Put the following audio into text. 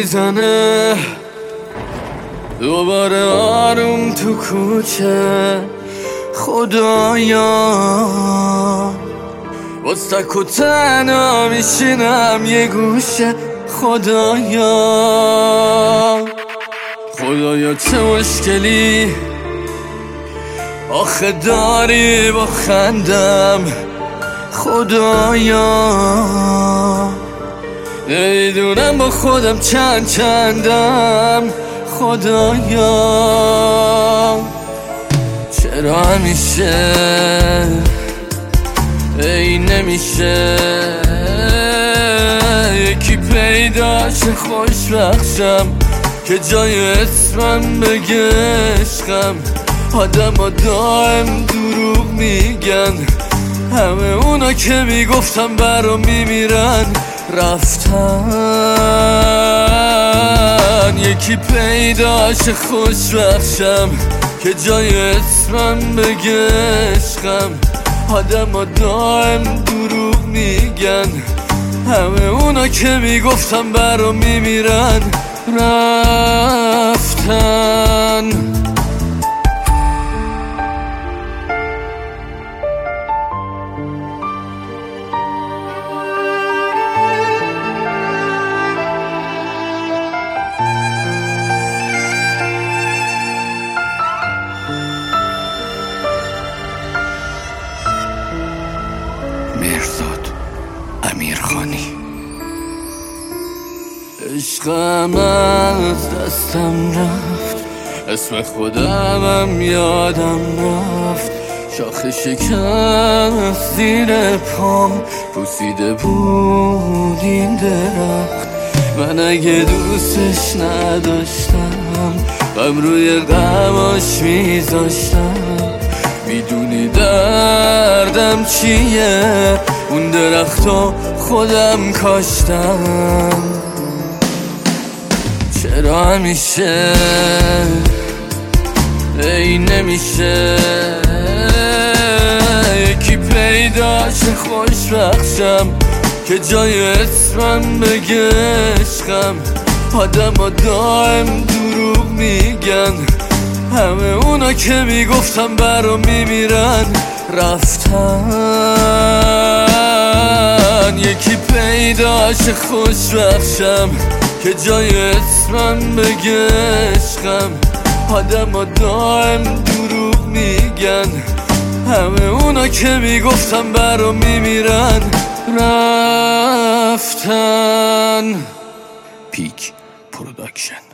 میزنه دوباره آروم تو کوچه. خدایا باز تک و تنها میشینم یه گوشه. خدایا چه مشکلی آخه داری با خندم. خدایا نمیدونم با خودم چندم. خدایا چرا همیشه ای نمیشه یکی پیداش خوشبخشم که جای اسمم بگه عشقم. آدم ها دائم دروغ میگن، همه اونا که میگفتم برام میمیرن رفتن. یکی پیداش خوشبخشم که جای اسمم بگه عشقم. آدم ها دائم دروغ میگن، همه اونا که میگفتم برام میمیرن رفتن. مهرزاد امیرخانی. عشقم از دستم رفت، اسم خودمم یادم رفت. شاخه شکم زیر پام پوسیده بود این درخت. من اگه دوستش نداشتم غم روی غماش میذاشتم. میدونی دردم چیه؟ اون درختو خودم کاشتم. چرا همیشه ای نمیشه یکی پیداش خوشبخشم که جای اسمم بگه عشقم. آدم ها دائم دروغ میگن، همه اونا که میگفتم برام میمیرن رفتن. یکی پیداش خوشبخشم که جای اسمم بگه عشقم. آدم ها دائم دروغ میگن، همه اونا که میگفتم برام میمیرن رفتن. پیک پروداکشن.